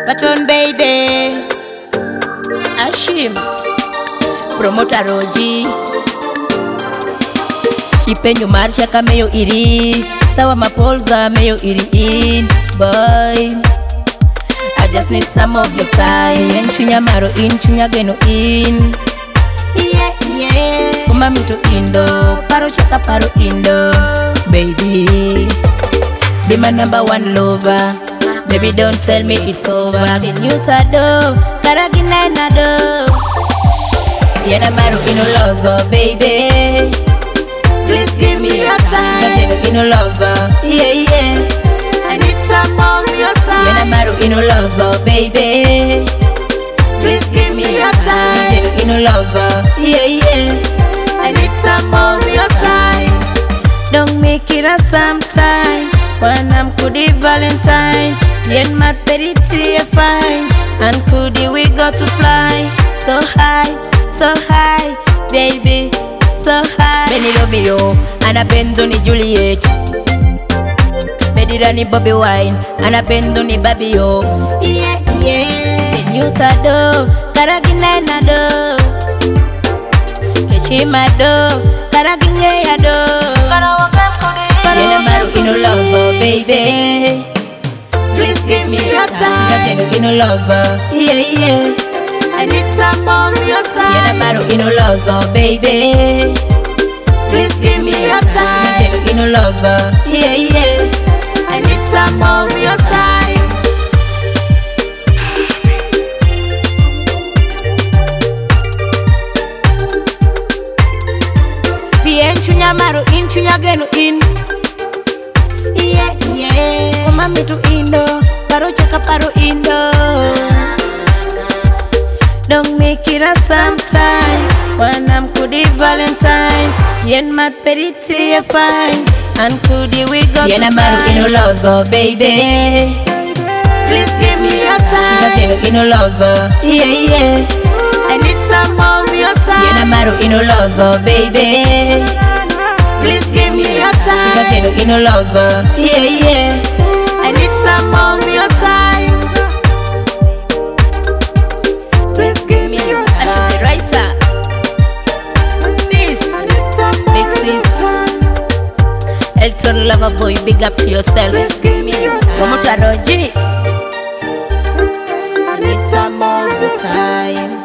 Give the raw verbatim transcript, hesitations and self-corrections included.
Paton baby Ashim Promoter Roji Ipenyu marsha kameyo iri Sawa mapolza meyo iri in Boy I just need some of your time Chunya maro in, chunya geno in Yeah, yeah Kuma mito indo Paro chaka paro indo Baby Be my number one lover Baby don't tell me it's over Can you tado Karagina nado Yena maru ino lozo baby Please give me your time Yena ino lozo Yeah yeah I need some more of your time Yena maru ino lozo baby Please give me your time Yena ino lozo Yeah yeah I need some more of your time Don't make it a sometime When I'm kudi Valentine Yen mat periti e fine And kudi we got to fly So high, so high Baby, so high Beni Romeo, anapendo ni Juliet Bedira ni Bobby Wine Anapendo ni Babio Yeah, yeah Kenyuta do, karagine na do Kechima do, karagine ya do Yena maru ino lozo, baby Please give me your time Yena ino lozo, yeah, yeah I need some more of your time Yena maru ino lozo, baby Please give me your time Yena ino lozo, yeah, yeah I need some more of your time Pien chunya maru in, chunya geno in Yeah, yeah Kuma mitu indo Paro chaka paro indo Don't make it a sometime When I'm kudi Valentine Yen mat periti e fine And kudi we got Yena maru ino lozo baby Please give me your time Yena ino lozo Yeah yeah I need some more of your time Yena maru ino lozo baby Please give me your time Yena ino lozo Yeah yeah I need some more of your time Please give me your time I should be writer Peace Big sis Elton lover boy big up to yourself Please give me your time Promoter Roji I need some more of the time